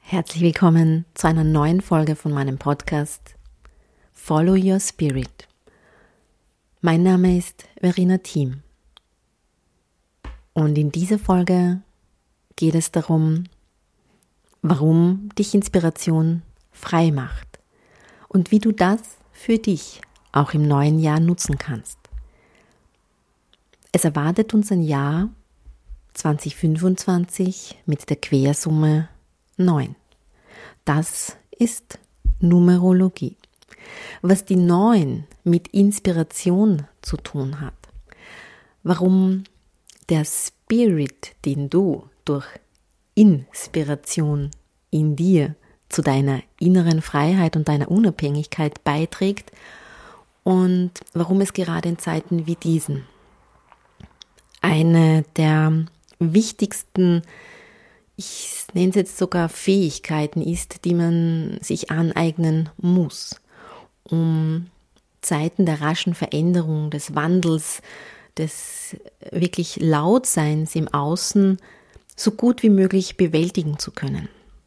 Herzlich willkommen zu einer neuen Folge von meinem Podcast Follow Your Spirit. Mein Name ist Verena Thiem und in dieser Folge geht es darum, warum dich Inspiration frei macht und wie du das für dich auch im neuen Jahr nutzen kannst. Es erwartet uns ein Jahr 2025 mit der Quersumme 9. Das ist Numerologie. Was die 9 mit Inspiration zu tun hat, warum der Spirit, den du durch Inspiration in dir zu deiner inneren Freiheit und deiner Unabhängigkeit beiträgt und warum es gerade in Zeiten wie diesen eine der wichtigsten, ich nenne es jetzt sogar Fähigkeiten ist, die man sich aneignen muss, um Zeiten der raschen Veränderung, des Wandels, des wirklich Lautseins im Außen so gut wie möglich bewältigen zu können.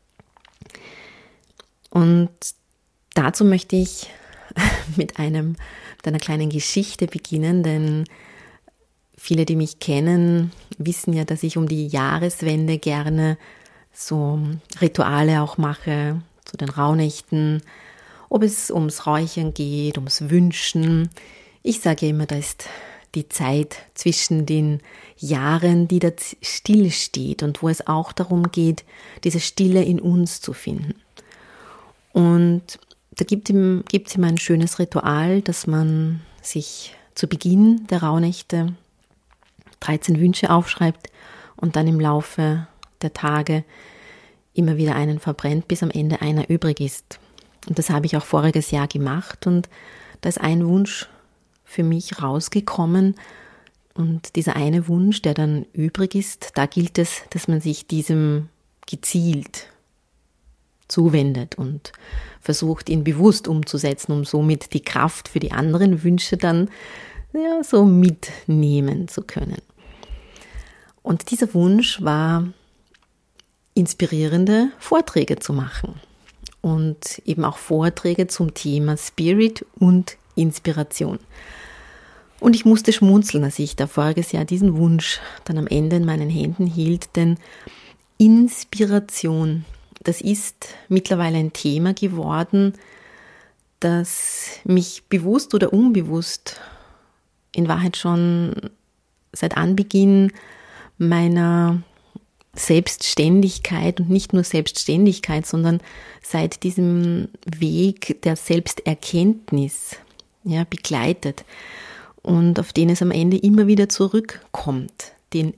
Und dazu möchte ich mit einer kleinen Geschichte beginnen, denn viele, die mich kennen, wissen ja, dass ich um die Jahreswende gerne so Rituale auch mache, zu den Rauhnächten, ob es ums Räuchern geht, ums Wünschen. Ich sage immer, da ist die Zeit zwischen den Jahren, die da still steht und wo es auch darum geht, diese Stille in uns zu finden. Und da gibt es immer ein schönes Ritual, dass man sich zu Beginn der Rauhnächte 13 Wünsche aufschreibt und dann im Laufe der Tage immer wieder einen verbrennt, bis am Ende einer übrig ist. Und das habe ich auch voriges Jahr gemacht und da ist ein Wunsch für mich rausgekommen und dieser eine Wunsch, der dann übrig ist, da gilt es, dass man sich diesem gezielt zuwendet und versucht, ihn bewusst umzusetzen, um somit die Kraft für die anderen Wünsche dann so mitnehmen zu können. Und dieser Wunsch war, inspirierende Vorträge zu machen und eben auch Vorträge zum Thema Spirit und Inspiration. Und ich musste schmunzeln, als ich da voriges Jahr diesen Wunsch dann am Ende in meinen Händen hielt, denn Inspiration, das ist mittlerweile ein Thema geworden, das mich bewusst oder unbewusst in Wahrheit schon seit Anbeginn meiner Selbstständigkeit und nicht nur Selbstständigkeit, sondern seit diesem Weg der Selbsterkenntnis begleitet und auf den es am Ende immer wieder zurückkommt, den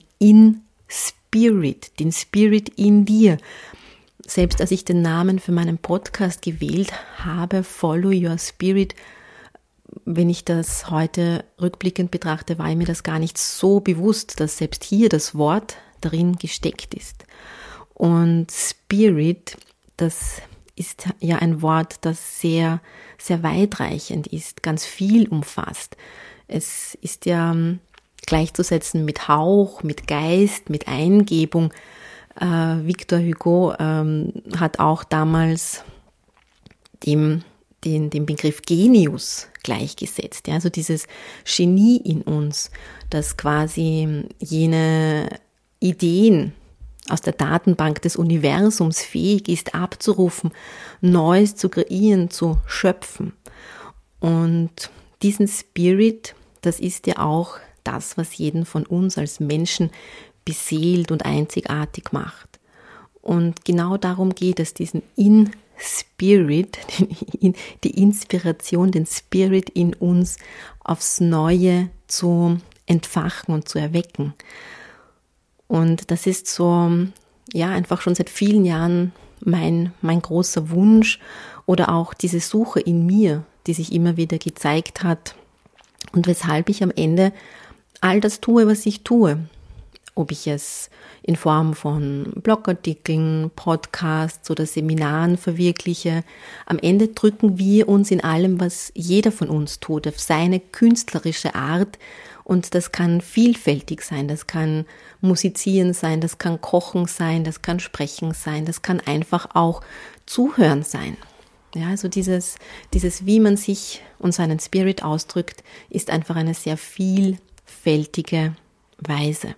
Spirit in dir. Selbst als ich den Namen für meinen Podcast gewählt habe, Follow Your Spirit, wenn ich das heute rückblickend betrachte, war mir das gar nicht so bewusst, dass selbst hier das Wort darin gesteckt ist. Und Spirit, das ist ja ein Wort, das sehr, sehr weitreichend ist, ganz viel umfasst. Es ist ja gleichzusetzen mit Hauch, mit Geist, mit Eingebung. Victor Hugo hat auch damals den Begriff Genius gleichgesetzt. Also dieses Genie in uns, das quasi jene Ideen aus der Datenbank des Universums fähig ist, abzurufen, Neues zu kreieren, zu schöpfen. Und diesen Spirit, das ist ja auch das, was jeden von uns als Menschen beseelt und einzigartig macht. Und genau darum geht es, diesen Spirit, die Inspiration, den Spirit in uns aufs Neue zu entfachen und zu erwecken. Und das ist so, einfach schon seit vielen Jahren mein großer Wunsch oder auch diese Suche in mir, die sich immer wieder gezeigt hat und weshalb ich am Ende all das tue, was ich tue. Ob ich es in Form von Blogartikeln, Podcasts oder Seminaren verwirkliche. Am Ende drücken wir uns in allem, was jeder von uns tut, auf seine künstlerische Art Und das kann vielfältig sein, das kann Musizieren sein, das kann Kochen sein, das kann Sprechen sein, das kann einfach auch Zuhören sein. Ja, also dieses, wie man sich und seinen Spirit ausdrückt, ist einfach eine sehr vielfältige Weise.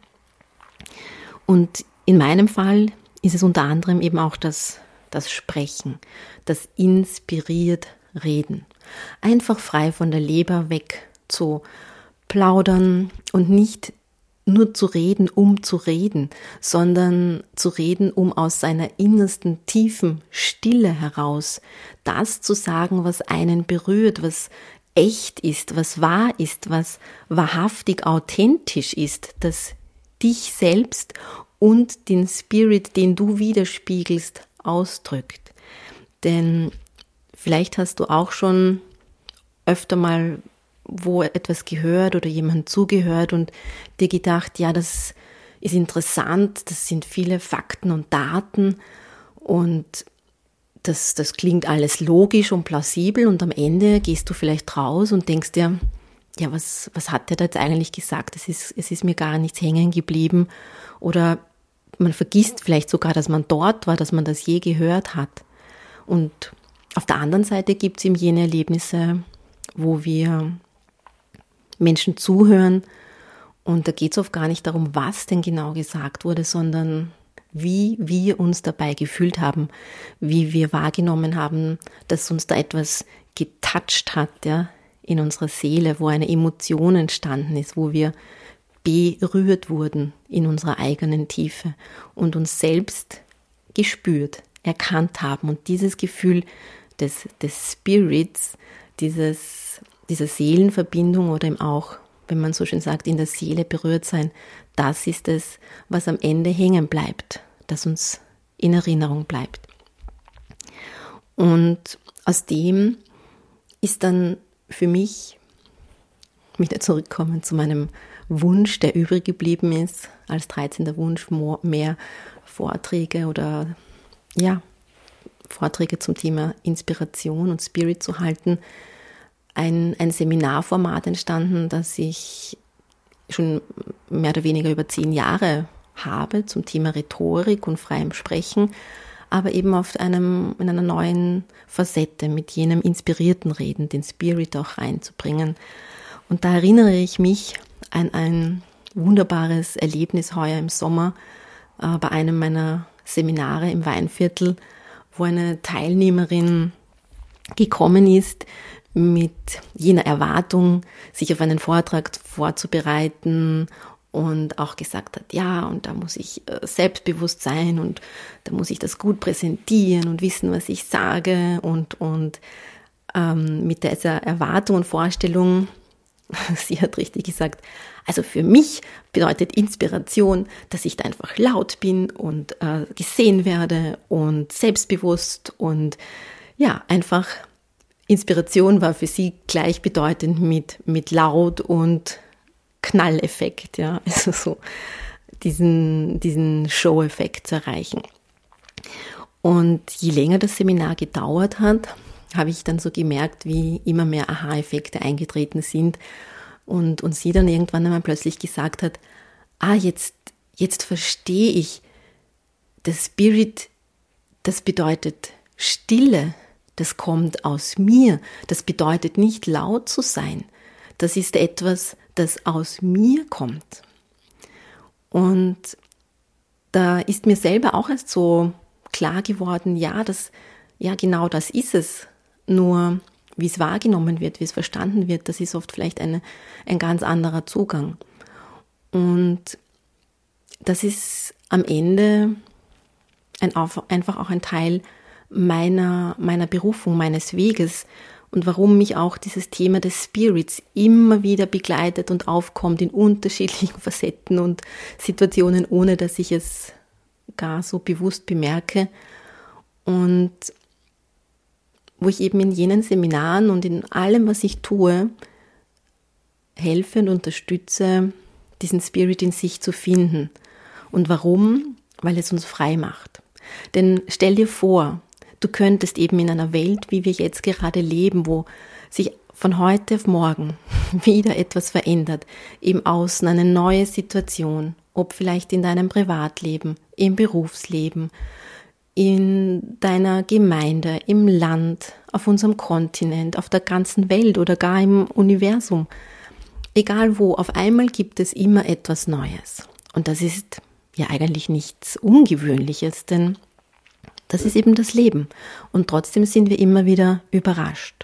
Und in meinem Fall ist es unter anderem eben auch das Sprechen, das inspiriert Reden. Einfach frei von der Leber weg zu plaudern und nicht nur zu reden, um zu reden, sondern zu reden, um aus seiner innersten, tiefen Stille heraus das zu sagen, was einen berührt, was echt ist, was wahr ist, was wahrhaftig authentisch ist, das dich selbst und den Spirit, den du widerspiegelst, ausdrückt. Denn vielleicht hast du auch schon öfter mal wo etwas gehört oder jemand zugehört und dir gedacht, ja, das ist interessant, das sind viele Fakten und Daten und das klingt alles logisch und plausibel und am Ende gehst du vielleicht raus und denkst dir, ja, was hat der da jetzt eigentlich gesagt? Es ist mir gar nichts hängen geblieben oder man vergisst vielleicht sogar, dass man dort war, dass man das je gehört hat. Und auf der anderen Seite gibt es eben jene Erlebnisse, wo wir Menschen zuhören und da geht es oft gar nicht darum, was denn genau gesagt wurde, sondern wie wir uns dabei gefühlt haben, wie wir wahrgenommen haben, dass uns da etwas getoucht hat, ja, in unserer Seele, wo eine Emotion entstanden ist, wo wir berührt wurden in unserer eigenen Tiefe und uns selbst gespürt, erkannt haben. Und dieses Gefühl des Spirits, dieser Seelenverbindung oder eben auch, wenn man so schön sagt, in der Seele berührt sein, das ist es, was am Ende hängen bleibt, das uns in Erinnerung bleibt. Und aus dem ist dann für mich, wieder zurückkommen zu meinem Wunsch, der übrig geblieben ist, als 13. Wunsch, mehr Vorträge oder Vorträge zum Thema Inspiration und Spirit zu halten, ein Seminarformat entstanden, das ich schon mehr oder weniger über 10 Jahre habe zum Thema Rhetorik und freiem Sprechen, aber eben in einer neuen Facette mit jenem inspirierten Reden, den Spirit auch reinzubringen. Und da erinnere ich mich an ein wunderbares Erlebnis heuer im Sommer bei einem meiner Seminare im Weinviertel, wo eine Teilnehmerin gekommen ist mit jener Erwartung, sich auf einen Vortrag vorzubereiten und auch gesagt hat, ja, und da muss ich selbstbewusst sein und da muss ich das gut präsentieren und wissen, was ich sage und mit dieser Erwartung und Vorstellung, sie hat richtig gesagt, also für mich bedeutet Inspiration, dass ich da einfach laut bin und gesehen werde und selbstbewusst und ja, einfach Inspiration war für sie gleichbedeutend mit laut und Knalleffekt, ja, also so diesen Show-Effekt zu erreichen. Und je länger das Seminar gedauert hat, habe ich dann so gemerkt, wie immer mehr Aha-Effekte eingetreten sind und sie dann irgendwann einmal plötzlich gesagt hat, jetzt verstehe ich, der Spirit, das bedeutet Stille, das kommt aus mir, das bedeutet nicht laut zu sein, das ist etwas, das aus mir kommt. Und da ist mir selber auch erst so klar geworden, ja, genau das ist es. Nur wie es wahrgenommen wird, wie es verstanden wird, das ist oft vielleicht ein ganz anderer Zugang. Und das ist am Ende einfach auch ein Teil meiner Berufung, meines Weges und warum mich auch dieses Thema des Spirits immer wieder begleitet und aufkommt in unterschiedlichen Facetten und Situationen, ohne dass ich es gar so bewusst bemerke. Und wo ich eben in jenen Seminaren und in allem, was ich tue, helfe und unterstütze, diesen Spirit in sich zu finden. Und warum? Weil es uns frei macht. Denn stell dir vor, du könntest eben in einer Welt, wie wir jetzt gerade leben, wo sich von heute auf morgen wieder etwas verändert, im Außen eine neue Situation, ob vielleicht in deinem Privatleben, im Berufsleben, in deiner Gemeinde, im Land, auf unserem Kontinent, auf der ganzen Welt oder gar im Universum. Egal wo, auf einmal gibt es immer etwas Neues. Und das ist ja eigentlich nichts Ungewöhnliches, denn das ist eben das Leben. Und trotzdem sind wir immer wieder überrascht.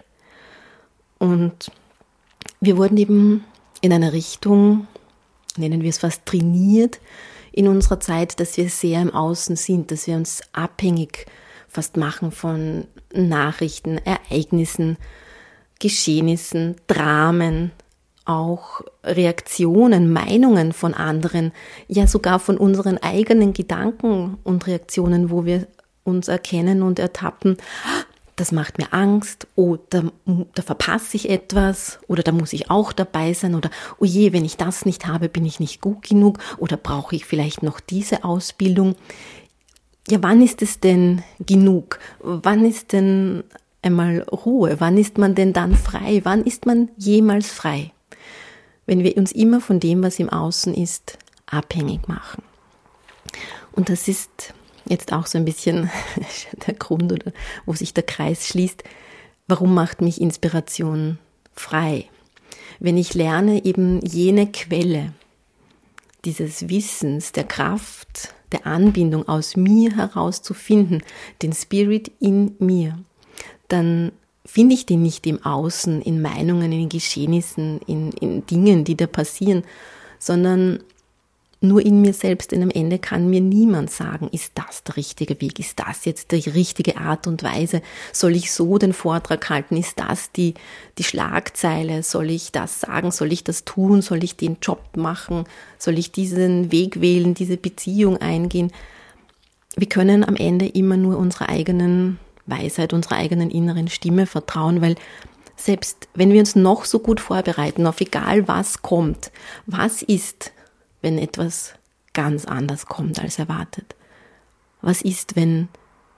Und wir wurden eben in einer Richtung, nennen wir es fast trainiert, in unserer Zeit, dass wir sehr im Außen sind, dass wir uns abhängig fast machen von Nachrichten, Ereignissen, Geschehnissen, Dramen, auch Reaktionen, Meinungen von anderen, ja sogar von unseren eigenen Gedanken und Reaktionen, wo wir uns erkennen und ertappen, das macht mir Angst, oh, da verpasse ich etwas oder da muss ich auch dabei sein oder oh je, wenn ich das nicht habe, bin ich nicht gut genug oder brauche ich vielleicht noch diese Ausbildung. Ja, wann ist es denn genug? Wann ist denn einmal Ruhe? Wann ist man denn dann frei? Wann ist man jemals frei? Wenn wir uns immer von dem, was im Außen ist, abhängig machen. Und das ist jetzt auch so ein bisschen der Grund, oder wo sich der Kreis schließt. Warum macht mich Inspiration frei? Wenn ich lerne, eben jene Quelle dieses Wissens, der Kraft, der Anbindung aus mir heraus zu finden, den Spirit in mir, dann finde ich den nicht im Außen, in Meinungen, in Geschehnissen, in Dingen, die da passieren, sondern nur in mir selbst, denn am Ende kann mir niemand sagen, ist das der richtige Weg, ist das jetzt die richtige Art und Weise, soll ich so den Vortrag halten, ist das die Schlagzeile, soll ich das sagen, soll ich das tun, soll ich den Job machen, soll ich diesen Weg wählen, diese Beziehung eingehen. Wir können am Ende immer nur unserer eigenen Weisheit, unserer eigenen inneren Stimme vertrauen, weil selbst wenn wir uns noch so gut vorbereiten, auf egal was kommt, was ist, wenn etwas ganz anders kommt als erwartet? Was ist, wenn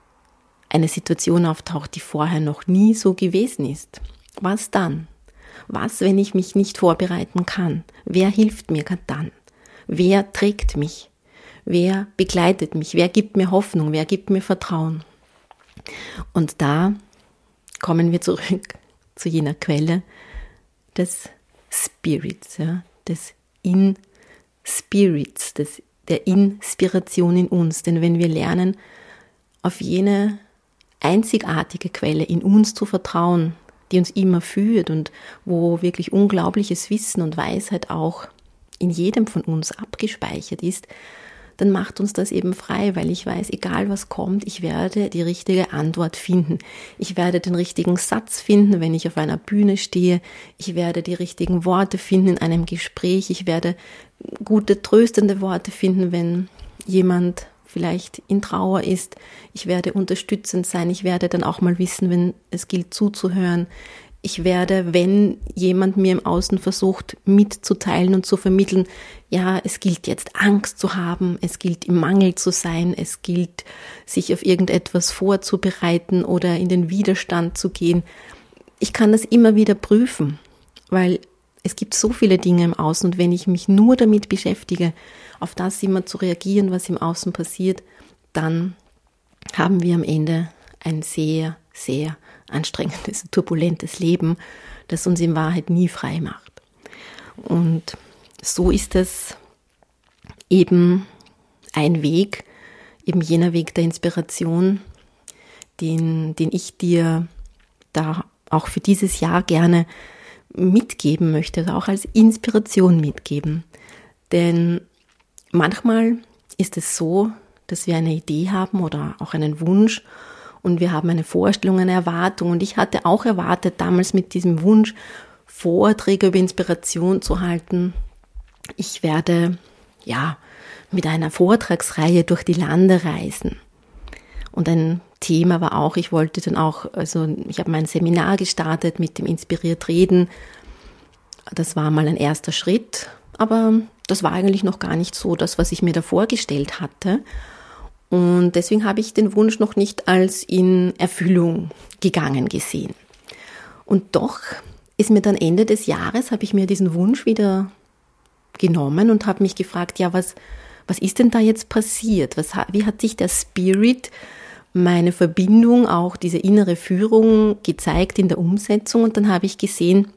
eine Situation auftaucht, die vorher noch nie so gewesen ist? Was dann? Was, wenn ich mich nicht vorbereiten kann? Wer hilft mir dann? Wer trägt mich? Wer begleitet mich? Wer gibt mir Hoffnung? Wer gibt mir Vertrauen? Und da kommen wir zurück zu jener Quelle des Spirits, ja, des Spirits, der Inspiration in uns. Denn wenn wir lernen, auf jene einzigartige Quelle in uns zu vertrauen, die uns immer führt und wo wirklich unglaubliches Wissen und Weisheit auch in jedem von uns abgespeichert ist, dann macht uns das eben frei, weil ich weiß, egal was kommt, ich werde die richtige Antwort finden. Ich werde den richtigen Satz finden, wenn ich auf einer Bühne stehe. Ich werde die richtigen Worte finden in einem Gespräch. Ich werde gute, tröstende Worte finden, wenn jemand vielleicht in Trauer ist. Ich werde unterstützend sein. Ich werde dann auch mal wissen, wenn es gilt zuzuhören. Ich werde, wenn jemand mir im Außen versucht mitzuteilen und zu vermitteln, ja, es gilt jetzt Angst zu haben, es gilt im Mangel zu sein, es gilt sich auf irgendetwas vorzubereiten oder in den Widerstand zu gehen. Ich kann das immer wieder prüfen, weil es gibt so viele Dinge im Außen und wenn ich mich nur damit beschäftige, auf das immer zu reagieren, was im Außen passiert, dann haben wir am Ende ein sehr, sehr anstrengendes, turbulentes Leben, das uns in Wahrheit nie frei macht. Und so ist es eben ein Weg, eben jener Weg der Inspiration, den ich dir da auch für dieses Jahr gerne mitgeben möchte, also auch als Inspiration mitgeben. Denn manchmal ist es so, dass wir eine Idee haben oder auch einen Wunsch und wir haben eine Vorstellung, eine Erwartung. Und ich hatte auch erwartet, damals mit diesem Wunsch, Vorträge über Inspiration zu halten. Ich werde mit einer Vortragsreihe durch die Lande reisen. Und ein Thema war auch, ich habe mein Seminar gestartet mit dem Inspiriert Reden. Das war mal ein erster Schritt, aber das war eigentlich noch gar nicht so das, was ich mir da vorgestellt hatte. Und deswegen habe ich den Wunsch noch nicht als in Erfüllung gegangen gesehen. Und doch ist mir dann Ende des Jahres, habe ich mir diesen Wunsch wieder genommen und habe mich gefragt, ja, was ist denn da jetzt passiert? Wie hat sich der Spirit, meine Verbindung, auch diese innere Führung gezeigt in der Umsetzung? Und dann habe ich gesehen,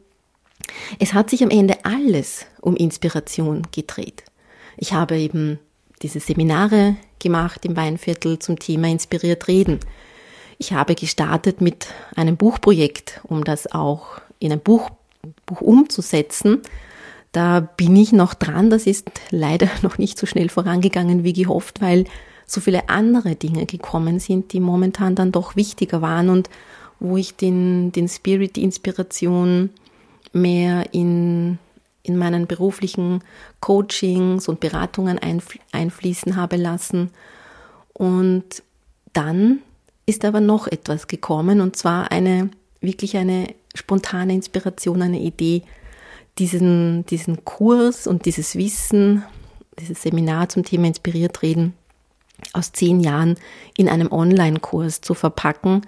es hat sich am Ende alles um Inspiration gedreht. Ich habe eben diese Seminare gemacht im Weinviertel zum Thema Inspiriert Reden. Ich habe gestartet mit einem Buchprojekt, um das auch in ein Buch umzusetzen. Da bin ich noch dran, das ist leider noch nicht so schnell vorangegangen wie gehofft, weil so viele andere Dinge gekommen sind, die momentan dann doch wichtiger waren und wo ich den Spirit, die Inspiration mehr in meinen beruflichen Coachings und Beratungen einfließen habe lassen. Und dann ist aber noch etwas gekommen, und zwar wirklich eine spontane Inspiration, eine Idee, diesen Kurs und dieses Wissen, dieses Seminar zum Thema Inspiriert Reden aus 10 Jahren in einem Online-Kurs zu verpacken,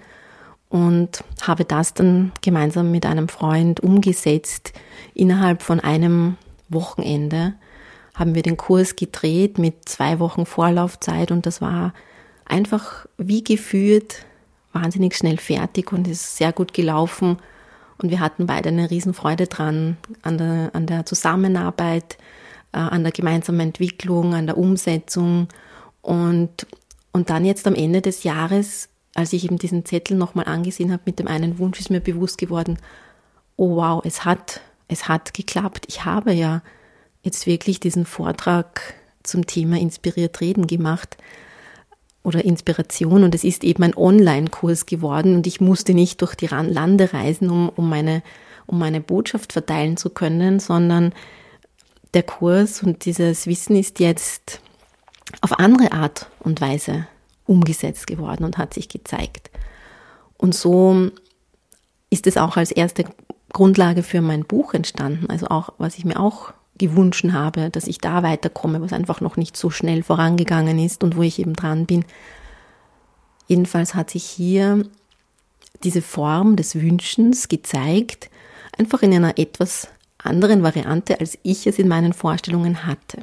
und habe das dann gemeinsam mit einem Freund umgesetzt. Innerhalb von einem Wochenende haben wir den Kurs gedreht mit 2 Wochen Vorlaufzeit, und das war einfach wie geführt, wahnsinnig schnell fertig und ist sehr gut gelaufen. Und wir hatten beide eine Riesenfreude dran, an der Zusammenarbeit, an der gemeinsamen Entwicklung, an der Umsetzung. Und dann jetzt am Ende des Jahres, als ich eben diesen Zettel nochmal angesehen habe mit dem einen Wunsch, ist mir bewusst geworden, oh wow, es hat geklappt. Ich habe ja jetzt wirklich diesen Vortrag zum Thema Inspiriert Reden gemacht oder Inspiration, und es ist eben ein Online-Kurs geworden, und ich musste nicht durch die Lande reisen, um meine Botschaft verteilen zu können, sondern der Kurs und dieses Wissen ist jetzt auf andere Art und Weise umgesetzt geworden und hat sich gezeigt. Und so ist es auch als erste Grundlage für mein Buch entstanden, also auch, was ich mir auch gewünscht habe, dass ich da weiterkomme, was einfach noch nicht so schnell vorangegangen ist und wo ich eben dran bin. Jedenfalls hat sich hier diese Form des Wünschens gezeigt, einfach in einer etwas anderen Variante, als ich es in meinen Vorstellungen hatte.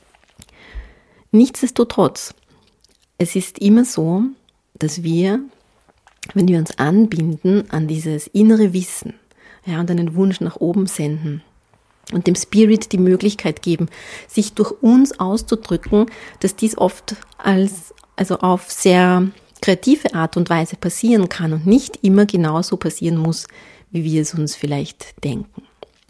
Nichtsdestotrotz, es ist immer so, dass wir, wenn wir uns anbinden an dieses innere Wissen, ja, und einen Wunsch nach oben senden und dem Spirit die Möglichkeit geben, sich durch uns auszudrücken, dass dies oft auf sehr kreative Art und Weise passieren kann und nicht immer genauso passieren muss, wie wir es uns vielleicht denken.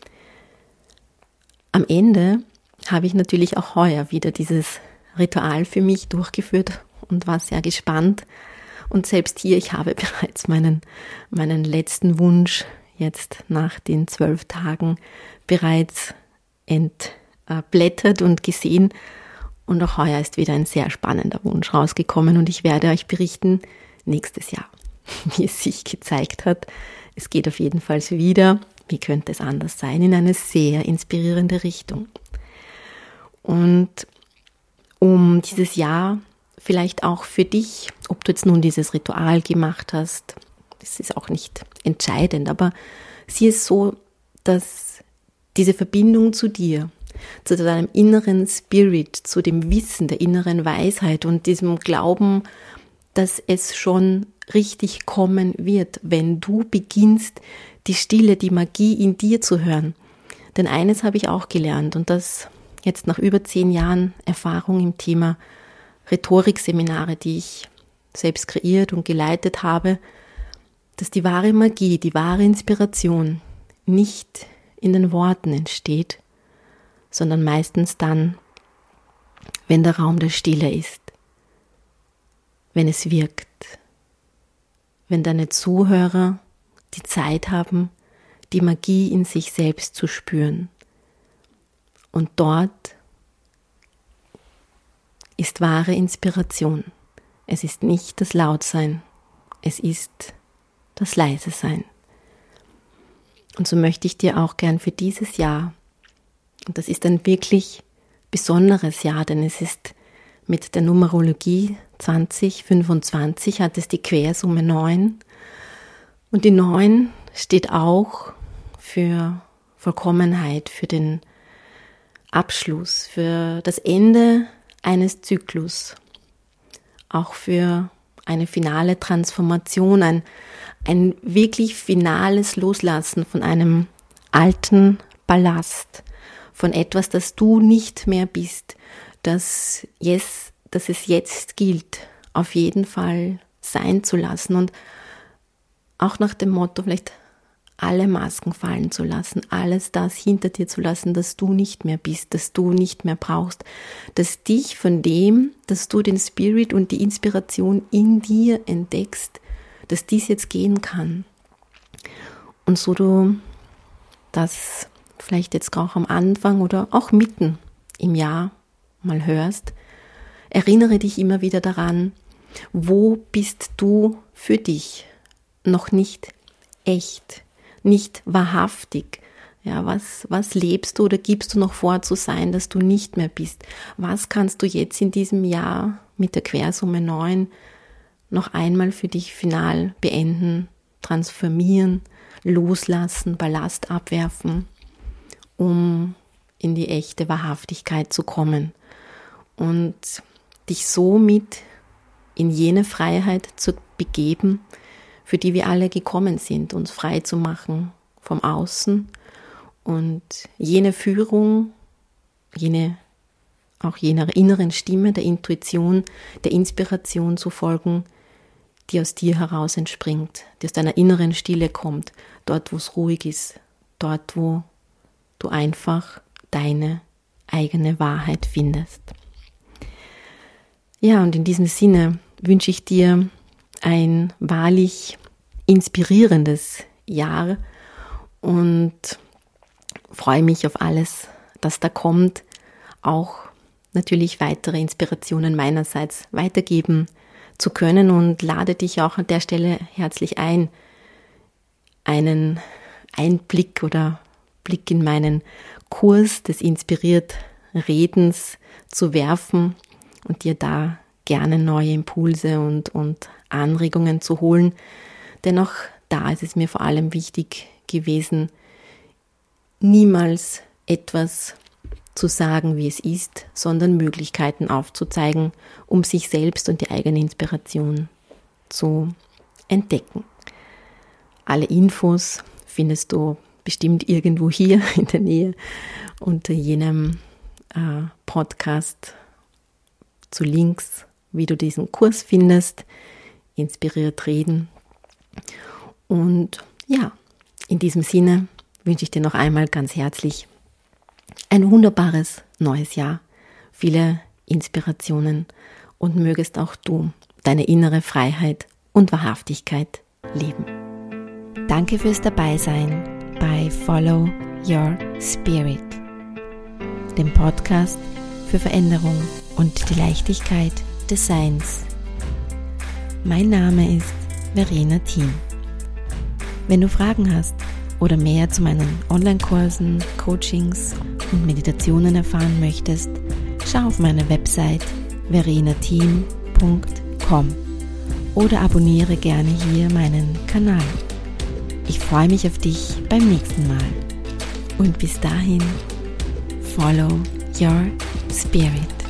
Am Ende habe ich natürlich auch heuer wieder dieses Ritual für mich durchgeführt und war sehr gespannt. Und selbst hier, ich habe bereits meinen letzten Wunsch jetzt nach den 12 Tagen bereits entblättert und gesehen. Und auch heuer ist wieder ein sehr spannender Wunsch rausgekommen, und ich werde euch berichten nächstes Jahr, wie es sich gezeigt hat. Es geht auf jeden Fall wieder, wie könnte es anders sein, in eine sehr inspirierende Richtung. Und um dieses Jahr vielleicht auch für dich, ob du jetzt nun dieses Ritual gemacht hast, das ist auch nicht entscheidend, aber sieh es so, dass diese Verbindung zu dir, zu deinem inneren Spirit, zu dem Wissen der inneren Weisheit und diesem Glauben, dass es schon richtig kommen wird, wenn du beginnst, die Stille, die Magie in dir zu hören. Denn eines habe ich auch gelernt, und das jetzt nach über 10 Jahren Erfahrung im Thema Rhetorikseminare, die ich selbst kreiert und geleitet habe, dass die wahre Magie, die wahre Inspiration nicht in den Worten entsteht, sondern meistens dann, wenn der Raum der Stille ist, wenn es wirkt, wenn deine Zuhörer die Zeit haben, die Magie in sich selbst zu spüren. Und dort ist wahre Inspiration. Es ist nicht das Lautsein, es ist das Leise-Sein. Und so möchte ich dir auch gern für dieses Jahr, und das ist ein wirklich besonderes Jahr, denn es ist mit der Numerologie 2025 hat es die Quersumme 9. Und die 9 steht auch für Vollkommenheit, für den Abschluss, für das Ende eines Zyklus, auch für eine finale Transformation, ein wirklich finales Loslassen von einem alten Ballast, von etwas, das du nicht mehr bist, dass es jetzt gilt, auf jeden Fall sein zu lassen und auch nach dem Motto vielleicht alle Masken fallen zu lassen, alles das hinter dir zu lassen, das du nicht mehr bist, das du nicht mehr brauchst, dass dich von dem, dass du den Spirit und die Inspiration in dir entdeckst, dass dies jetzt gehen kann. Und so du das vielleicht jetzt auch am Anfang oder auch mitten im Jahr mal hörst, erinnere dich immer wieder daran, wo bist du für dich noch nicht echt, nicht wahrhaftig. Ja, was lebst du oder gibst du noch vor zu sein, dass du nicht mehr bist? Was kannst du jetzt in diesem Jahr mit der Quersumme 9 noch einmal für dich final beenden, transformieren, loslassen, Ballast abwerfen, um in die echte Wahrhaftigkeit zu kommen und dich somit in jene Freiheit zu begeben, für die wir alle gekommen sind, uns frei zu machen vom Außen und jene Führung, jener inneren Stimme, der Intuition, der Inspiration zu folgen, die aus dir heraus entspringt, die aus deiner inneren Stille kommt, dort wo es ruhig ist, dort wo du einfach deine eigene Wahrheit findest. Ja, und in diesem Sinne wünsche ich dir ein wahrlich inspirierendes Jahr und freue mich auf alles, das da kommt, auch natürlich weitere Inspirationen meinerseits weitergeben zu können und lade dich auch an der Stelle herzlich ein, einen Einblick oder Blick in meinen Kurs des inspiriert Redens zu werfen und dir da gerne neue Impulse und Anregungen zu holen. Dennoch da ist es mir vor allem wichtig gewesen, niemals etwas zu sagen, wie es ist, sondern Möglichkeiten aufzuzeigen, um sich selbst und die eigene Inspiration zu entdecken. Alle Infos findest du bestimmt irgendwo hier in der Nähe unter jenem Podcast zu Links, wie du diesen Kurs findest, inspiriert reden. Und ja, in diesem Sinne wünsche ich dir noch einmal ganz herzlich ein wunderbares neues Jahr, viele Inspirationen und mögest auch du deine innere Freiheit und Wahrhaftigkeit leben. Danke fürs Dabeisein bei Follow Your Spirit, dem Podcast für Veränderung und die Leichtigkeit des Seins. Mein Name ist Verena Thiem. Wenn du Fragen hast oder mehr zu meinen Online-Kursen, Coachings und Meditationen erfahren möchtest, schau auf meine Website verenathiem.com oder abonniere gerne hier meinen Kanal. Ich freue mich auf dich beim nächsten Mal. Und bis dahin, follow your spirit.